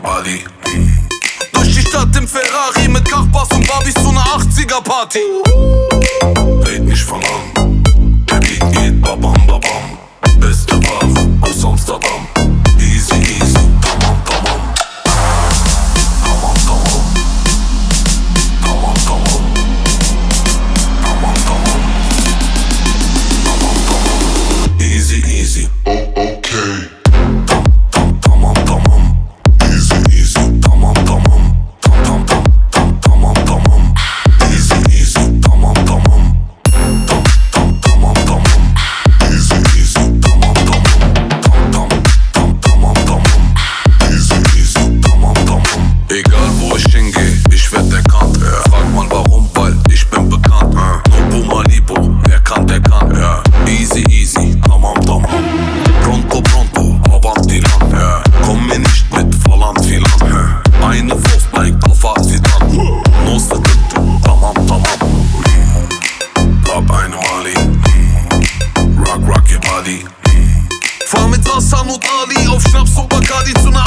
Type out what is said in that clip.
Body. Durch die Stadt im Ferrari mit Kachbass und Barbies zu ner 80er-Party. Red nicht von an, der Beat geht babam babam. Beste Ware aus Amsterdam. Easy easy, tamam tamam. Tamam tamam. Tamam tamam. Tamam tamam. Tamam tamam. Easy easy. Okay. Tamam tamam. Easy easy. Tamam tamam. Tamam tamam. Easy easy. Tamam tamam. Tamam tamam. Easy easy. Tamam tamam. Tamam. Easy easy. Tamam tamam. Egal wo ich hingehe, ich werd erkannt. Frag mal warum, weil ich bin bekannt. Nobu Malibu, wer kann, der kann. Easy easy. Tamam tamam. Pronto pronto, avanti lang. Komm mir nicht mit falan filan. Eine Wurf bleibt auf Asidan. Noste Tinte, tamam tamam. Glaub eine Mali. Rock your body. Fahr mit Hassan und Ali auf Schnaps und Bacardi zu ner